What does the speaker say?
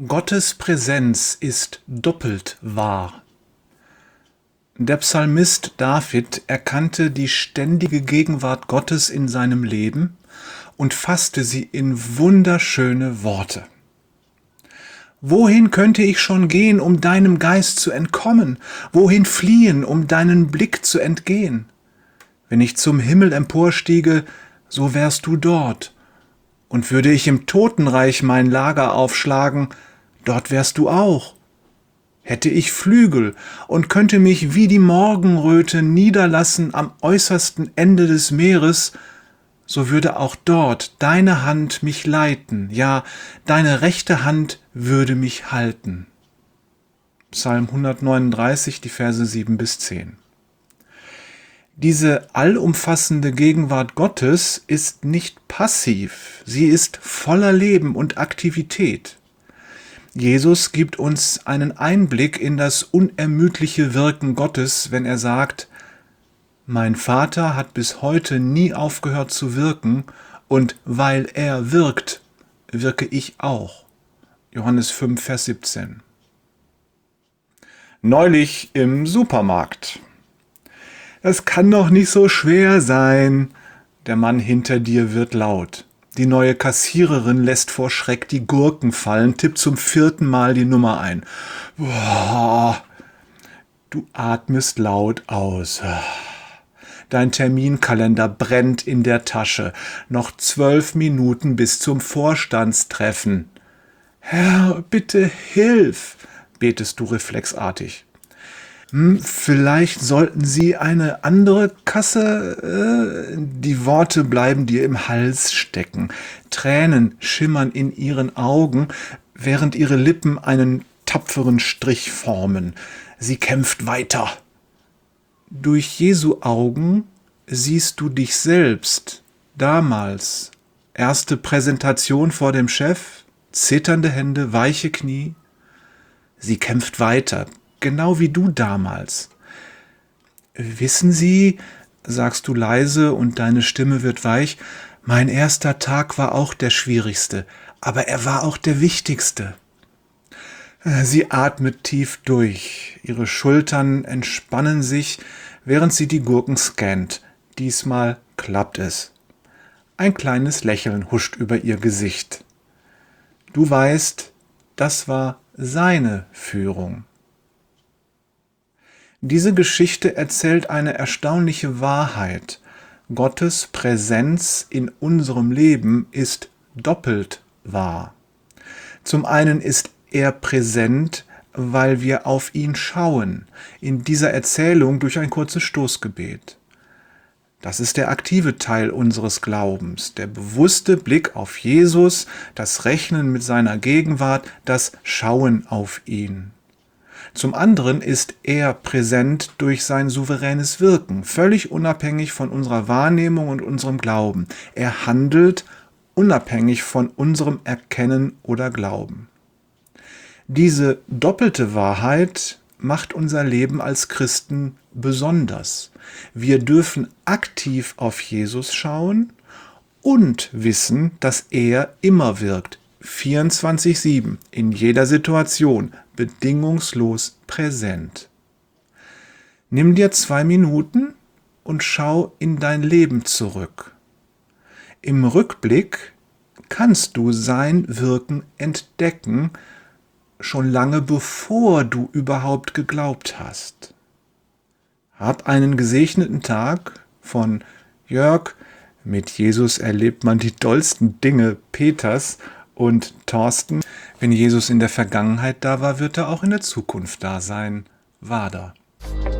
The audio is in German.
Gottes Präsenz ist doppelt wahr. Der Psalmist David erkannte die ständige Gegenwart Gottes in seinem Leben und fasste sie in wunderschöne Worte. Wohin könnte ich schon gehen, um deinem Geist zu entkommen? Wohin fliehen, um deinen Blick zu entgehen? Wenn ich zum Himmel emporstiege, so wärst du dort. Und würde ich im Totenreich mein Lager aufschlagen, dort wärst du auch. Hätte ich Flügel und könnte mich wie die Morgenröte niederlassen am äußersten Ende des Meeres, so würde auch dort deine Hand mich leiten, ja, deine rechte Hand würde mich halten. Psalm 139, die Verse 7 bis 10. Diese allumfassende Gegenwart Gottes ist nicht passiv, sie ist voller Leben und Aktivität. Jesus gibt uns einen Einblick in das unermüdliche Wirken Gottes, wenn er sagt: Mein Vater hat bis heute nie aufgehört zu wirken, und weil er wirkt, wirke ich auch. Johannes 5, Vers 17. Neulich im Supermarkt. Das kann doch nicht so schwer sein. Der Mann hinter dir wird laut. Die neue Kassiererin lässt vor Schreck die Gurken fallen, tippt zum 4. Mal die Nummer ein. Boah. Du atmest laut aus. Dein Terminkalender brennt in der Tasche. Noch 12 Minuten bis zum Vorstandstreffen. Herr, bitte hilf, betest du reflexartig. Vielleicht sollten Sie eine andere Kasse? Die Worte bleiben dir im Hals stecken. Tränen schimmern in ihren Augen, während ihre Lippen einen tapferen Strich formen. Sie kämpft weiter. Durch Jesu Augen siehst du dich selbst. Damals. Erste Präsentation vor dem Chef, zitternde Hände, weiche Knie. Sie kämpft weiter. Genau wie du damals. Wissen Sie, sagst du leise und deine Stimme wird weich, mein erster Tag war auch der schwierigste, aber er war auch der wichtigste. Sie atmet tief durch, ihre Schultern entspannen sich, während sie die Gurken scannt. Diesmal klappt es. Ein kleines Lächeln huscht über ihr Gesicht. Du weißt, das war seine Führung. Diese Geschichte erzählt eine erstaunliche Wahrheit. Gottes Präsenz in unserem Leben ist doppelt wahr. Zum einen ist er präsent, weil wir auf ihn schauen, in dieser Erzählung durch ein kurzes Stoßgebet. Das ist der aktive Teil unseres Glaubens, der bewusste Blick auf Jesus, das Rechnen mit seiner Gegenwart, das Schauen auf ihn. Zum anderen ist er präsent durch sein souveränes Wirken, völlig unabhängig von unserer Wahrnehmung und unserem Glauben. Er handelt unabhängig von unserem Erkennen oder Glauben. Diese doppelte Wahrheit macht unser Leben als Christen besonders. Wir dürfen aktiv auf Jesus schauen und wissen, dass er immer wirkt, 24/7, in jeder Situation, bedingungslos präsent. Nimm dir 2 Minuten und schau in dein Leben zurück. Im Rückblick kannst du sein Wirken entdecken, schon lange bevor du überhaupt geglaubt hast. Hab einen gesegneten Tag von Jörg. Mit Jesus erlebt man die dollsten Dinge, Peters und Thorsten. Wenn Jesus in der Vergangenheit da war, wird er auch in der Zukunft da sein. Wader.